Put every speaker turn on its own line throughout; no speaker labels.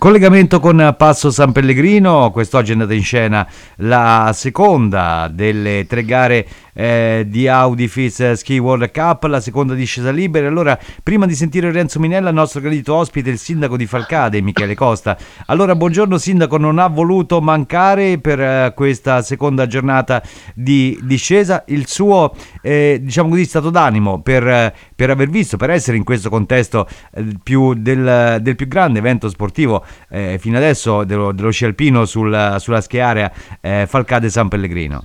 Collegamento con Passo San Pellegrino, quest'oggi è andata in scena la seconda delle tre gare di Audi FIS Ski World Cup, la seconda discesa libera. Allora, prima di sentire Renzo Minella, il nostro gradito ospite, il sindaco di Falcade, Michele Costa. Allora, buongiorno sindaco, non ha voluto mancare per questa seconda giornata di discesa. Il suo, diciamo così, stato d'animo per aver visto, per essere in questo contesto del più grande evento sportivo fino adesso dello sci alpino sulla schiarea Falcade San Pellegrino.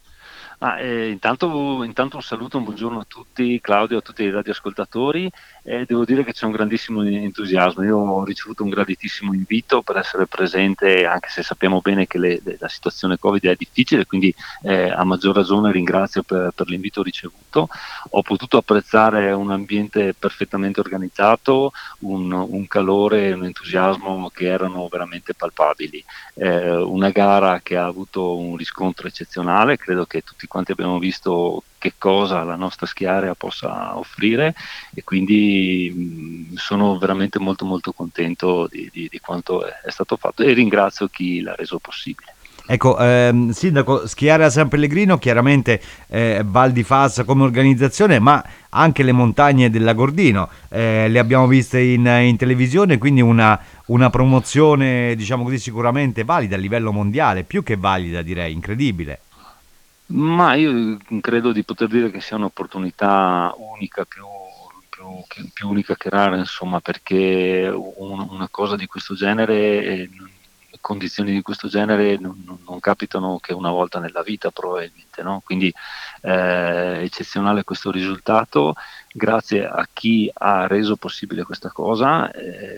Intanto un saluto, un buongiorno a tutti, Claudio, a tutti i radioascoltatori. Devo dire che c'è un grandissimo entusiasmo. Io ho ricevuto un graditissimo invito per essere presente, anche se sappiamo bene che la situazione Covid è difficile, quindi a maggior ragione ringrazio per l'invito ricevuto. Ho potuto apprezzare un ambiente perfettamente organizzato, un calore e un entusiasmo che erano veramente palpabili. Una gara che ha avuto un riscontro eccezionale, credo che tutti quanti abbiamo visto che cosa la nostra schiarea possa offrire e quindi sono veramente molto molto contento di quanto è stato fatto e ringrazio chi l'ha reso possibile.
Ecco, sindaco, schiare a San Pellegrino, chiaramente Val di Fassa come organizzazione, ma anche le montagne dell'Agordino, le abbiamo viste in televisione, quindi una promozione, diciamo così, sicuramente valida a livello mondiale, più che valida direi, incredibile.
Ma io credo di poter dire che sia un'opportunità unica, più unica che rara, insomma, perché una cosa di questo genere, condizioni di questo genere non capitano che una volta nella vita probabilmente, no? Quindi eccezionale questo risultato, grazie a chi ha reso possibile questa cosa.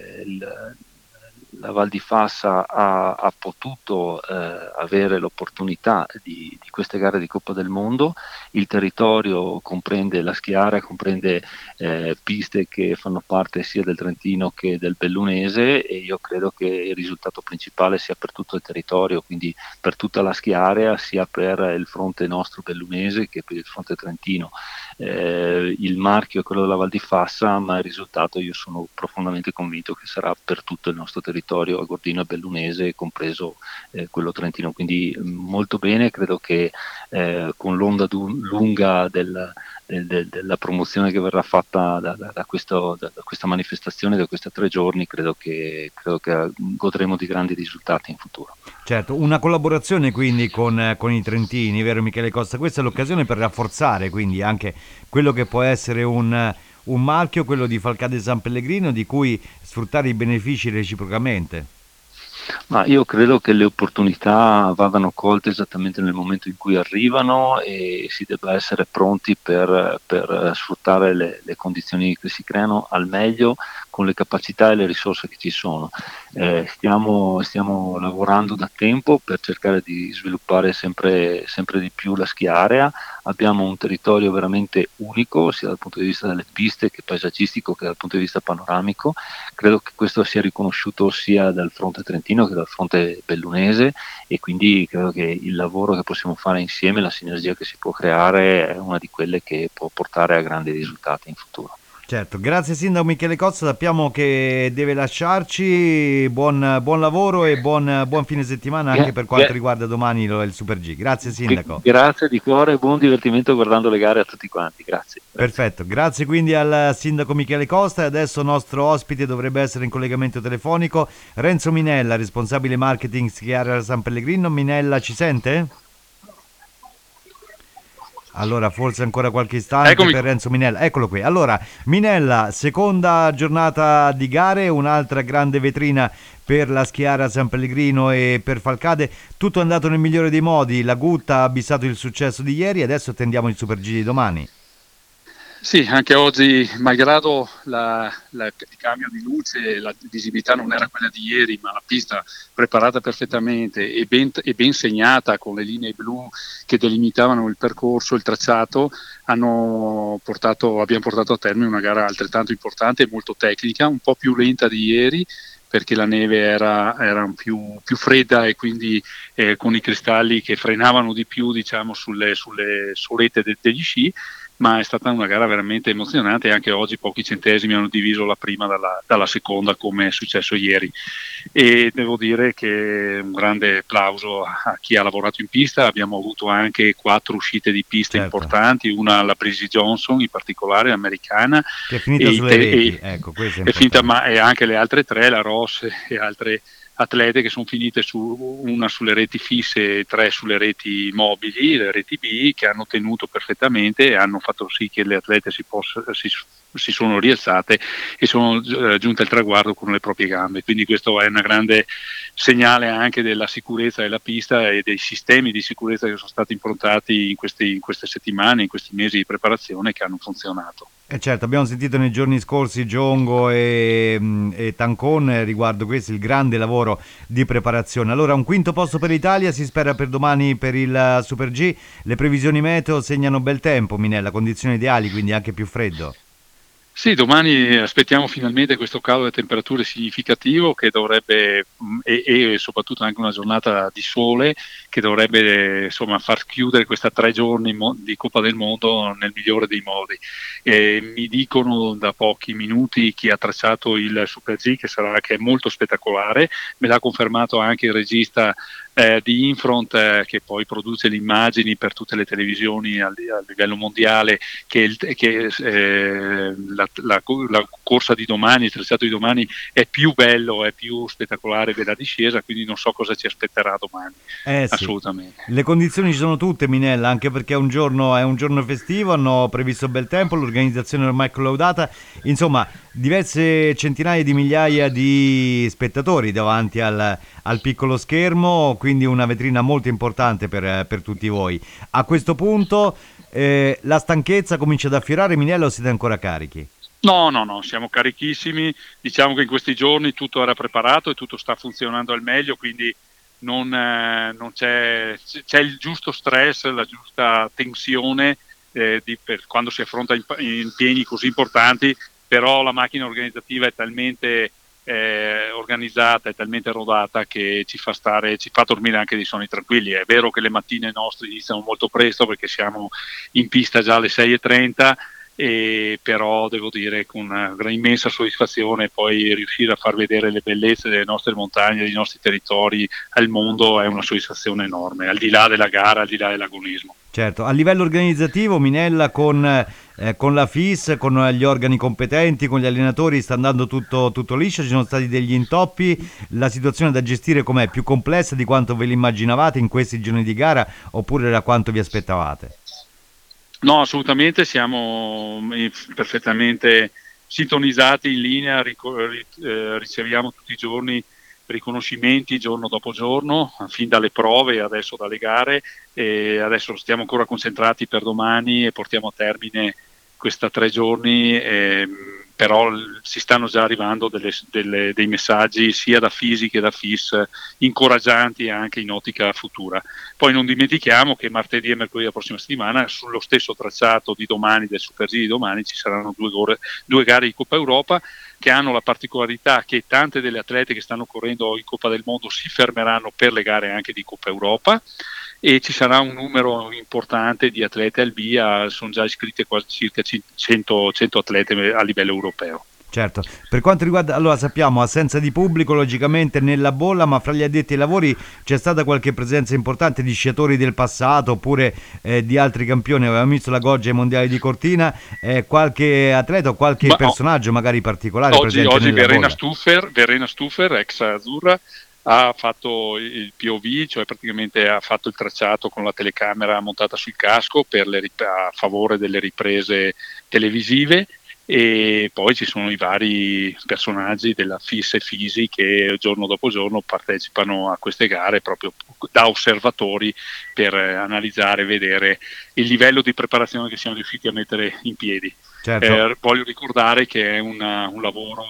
La Val di Fassa ha potuto avere l'opportunità di queste gare di Coppa del Mondo. Il territorio comprende la schiara, comprende piste che fanno parte sia del Trentino che del Bellunese e io credo che il risultato principale sia per tutto il territorio, quindi per tutta la schiarea, sia per il fronte nostro bellunese che per il fronte trentino. Il marchio è quello della Val di Fassa, ma il risultato io sono profondamente convinto che sarà per tutto il nostro territorio agordino e bellunese, compreso quello trentino. Quindi molto bene, credo che con l'onda lunga della promozione che verrà fatta da questa manifestazione, da questi 3 giorni, credo che godremo di grandi risultati in futuro.
Certo, una collaborazione quindi con i trentini, vero Michele Costa? Questa è l'occasione per rafforzare quindi anche quello che può essere un marchio, quello di Falcade San Pellegrino, di cui sfruttare i benefici reciprocamente.
Ma io credo che le opportunità vadano colte esattamente nel momento in cui arrivano e si debba essere pronti per sfruttare le condizioni che si creano al meglio con le capacità e le risorse che ci sono. Stiamo lavorando da tempo per cercare di sviluppare sempre di più la ski area. Abbiamo un territorio veramente unico, sia dal punto di vista delle piste che paesaggistico che dal punto di vista panoramico. Credo che questo sia riconosciuto sia dal fronte trentino che dal fronte bellunese e quindi credo che il lavoro che possiamo fare insieme, la sinergia che si può creare è una di quelle che può portare a grandi risultati in futuro.
Certo, grazie Sindaco Michele Cozza, sappiamo che deve lasciarci, buon lavoro e buon fine settimana anche
Gra-
per quanto
gra-
riguarda domani il Super G. Grazie Sindaco.
Grazie di cuore e buon divertimento guardando le gare a tutti quanti. Grazie. Grazie.
Perfetto, grazie quindi al sindaco Michele Costa e adesso nostro ospite dovrebbe essere in collegamento telefonico Renzo Minella, responsabile marketing Schiara San Pellegrino. Minella ci sente? Allora, forse ancora qualche istante
Eccomi
per
qui.
Renzo Minella. Eccolo qui. Allora, Minella, seconda giornata di gare, un'altra grande vetrina per la Schiara San Pellegrino e per Falcade. Tutto è andato nel migliore dei modi. La Gutta ha abbissato il successo di ieri, adesso attendiamo il Super G di domani.
Sì, anche oggi, malgrado il cambio di luce, la visibilità non era quella di ieri, ma la pista preparata perfettamente e ben segnata con le linee blu che delimitavano il percorso, il tracciato, abbiamo portato a termine una gara altrettanto importante e molto tecnica, un po' più lenta di ieri, perché la neve era più fredda e quindi con i cristalli che frenavano di più, diciamo, sulle solette degli sci, ma è stata una gara veramente emozionante e anche oggi pochi centesimi hanno diviso la prima dalla seconda, come è successo ieri. E devo dire che un grande applauso a chi ha lavorato in pista. Abbiamo avuto anche 4 uscite di pista
Certo,
importanti, una la Breezy Johnson in particolare, americana,
che è finita sulle reti, ecco, questo è
è finta,
importante.
ma e anche le altre 3, la Ross e altre atlete che sono finite una sulle reti fisse e 3 sulle reti mobili, le reti B, che hanno tenuto perfettamente e hanno fatto sì che le atlete si sono rialzate e sono giunte al traguardo con le proprie gambe. Quindi questo è una grande segnale anche della sicurezza della pista e dei sistemi di sicurezza che sono stati improntati in queste settimane, in questi mesi di preparazione, che hanno funzionato.
E certo, abbiamo sentito nei giorni scorsi Giongo e Tancon riguardo questo il grande lavoro di preparazione. Allora, un quinto posto per l'Italia, si spera per domani per il Super G. Le previsioni meteo segnano bel tempo, Minella, condizioni ideali, quindi anche più freddo.
Sì, domani aspettiamo finalmente questo calo delle temperature significativo che dovrebbe, e soprattutto anche una giornata di sole che dovrebbe insomma far chiudere questa 3 giorni di Coppa del Mondo nel migliore dei modi. Mi dicono da pochi minuti chi ha tracciato il Super G che è molto spettacolare, me l'ha confermato anche il regista di Infront, che poi produce le immagini per tutte le televisioni a livello mondiale, la corsa di domani, il tracciato di domani è più bello, è più spettacolare della discesa, quindi non so cosa ci aspetterà domani,
Eh sì,
assolutamente.
le condizioni ci sono tutte, Minella, anche perché è un giorno festivo, hanno previsto bel tempo, l'organizzazione è ormai collaudata, insomma, diverse centinaia di migliaia di spettatori davanti al piccolo schermo, quindi una vetrina molto importante per tutti voi. A questo punto la stanchezza comincia ad affiorare, Minella, o siete ancora carichi?
No, no, no, siamo carichissimi, diciamo che in questi giorni tutto era preparato e tutto sta funzionando al meglio, quindi non c'è il giusto stress, la giusta tensione per quando si affronta impegni così importanti, però la macchina organizzativa è talmente organizzata, è talmente rodata che ci fa dormire anche dei sonni tranquilli. È vero che le mattine nostre iniziano molto presto perché siamo in pista già alle 6:30, però devo dire con una immensa soddisfazione poi riuscire a far vedere le bellezze delle nostre montagne, dei nostri territori al mondo è una soddisfazione enorme, al di là della gara, al di là dell'agonismo.
Certo, a livello organizzativo, Minella con la FIS, con gli organi competenti, con gli allenatori sta andando tutto liscio, ci sono stati degli intoppi, la situazione da gestire com'è? Più complessa di quanto ve l'immaginavate in questi giorni di gara oppure da quanto vi aspettavate?
No, assolutamente, siamo perfettamente sintonizzati in linea, riceviamo tutti i giorni riconoscimenti giorno dopo giorno, fin dalle prove e adesso dalle gare, e adesso stiamo ancora concentrati per domani e portiamo a termine questa 3 giorni, però si stanno già arrivando dei messaggi sia da FISI che da FIS incoraggianti anche in ottica futura. Poi non dimentichiamo che martedì e mercoledì della prossima settimana, sullo stesso tracciato di domani, del Super G di domani, ci saranno 2 gare di Coppa Europa che hanno la particolarità che tante delle atlete che stanno correndo in Coppa del Mondo si fermeranno per le gare anche di Coppa Europa e ci sarà un numero importante di atlete al via, sono già iscritte quasi circa 100 atlete a livello europeo.
Certo, per quanto riguarda, allora sappiamo, assenza di pubblico logicamente nella bolla, ma fra gli addetti ai lavori c'è stata qualche presenza importante di sciatori del passato oppure di altri campioni, avevamo visto la Goggia ai mondiali di Cortina, qualche atleta o qualche
Ma
personaggio magari particolare presente
oggi
nella bolla?
Verena Stuffer, ex Azzurra, ha fatto il POV, cioè praticamente ha fatto il tracciato con la telecamera montata sul casco a favore delle riprese televisive, e poi ci sono i vari personaggi della FIS e FISI che giorno dopo giorno partecipano a queste gare proprio da osservatori per analizzare e vedere il livello di preparazione che siamo riusciti a mettere in piedi.
Certo,
Voglio ricordare che è un lavoro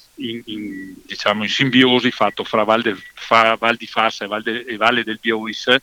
diciamo in simbiosi fatto fra Val di Fassa e Valle del Biois,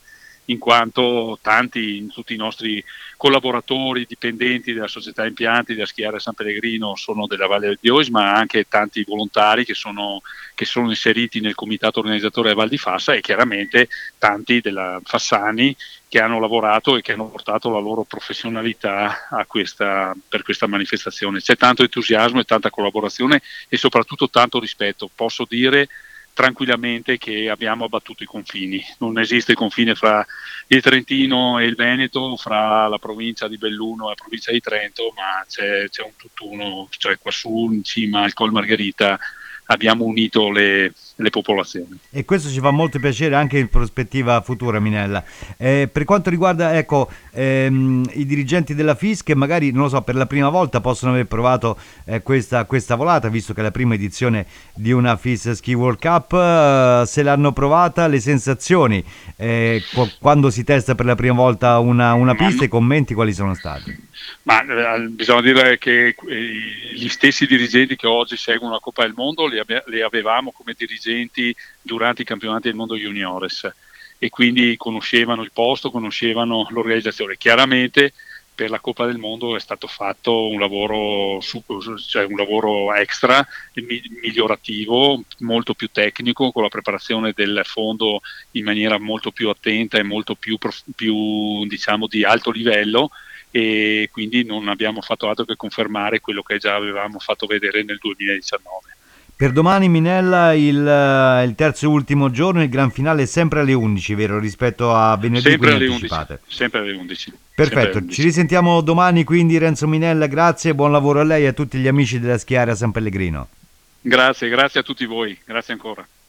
in quanto tutti i nostri collaboratori, dipendenti della società impianti della Schiera San Pellegrino sono della Valle del Dios, ma anche tanti volontari che sono inseriti nel comitato organizzatore della Val di Fassa, e chiaramente tanti della Fassani che hanno lavorato e che hanno portato la loro professionalità per questa manifestazione. C'è tanto entusiasmo e tanta collaborazione e soprattutto tanto rispetto. Posso dire tranquillamente che abbiamo abbattuto i confini. Non esiste il confine fra il Trentino e il Veneto, fra la provincia di Belluno e la provincia di Trento, ma c'è un tutt'uno, cioè quassù in cima al Col Margherita abbiamo unito le popolazioni.
E questo ci fa molto piacere anche in prospettiva futura, Minella. Per quanto riguarda i dirigenti della FIS, che magari, non lo so, per la prima volta possono aver provato questa volata, visto che è la prima edizione di una FIS Ski World Cup, se l'hanno provata, le sensazioni quando si testa per la prima volta una pista, i commenti quali sono stati?
Ma bisogna dire che gli stessi dirigenti che oggi seguono la Coppa del Mondo li avevamo come dirigenti durante i campionati del mondo juniores, e quindi conoscevano il posto, conoscevano l'organizzazione. Chiaramente per la Coppa del Mondo è stato fatto un lavoro extra, migliorativo, molto più tecnico, con la preparazione del fondo in maniera molto più attenta e molto più diciamo di alto livello, e quindi non abbiamo fatto altro che confermare quello che già avevamo fatto vedere nel 2019.
Per domani, Minella, il terzo e ultimo giorno, il gran finale è sempre alle 11, vero? Rispetto a venerdì,
sempre alle
anticipate.
11, sempre alle 11.
Perfetto, ci risentiamo domani quindi, Renzo Minella, grazie, buon lavoro a lei e a tutti gli amici della Schiera San Pellegrino.
Grazie a tutti voi, grazie ancora.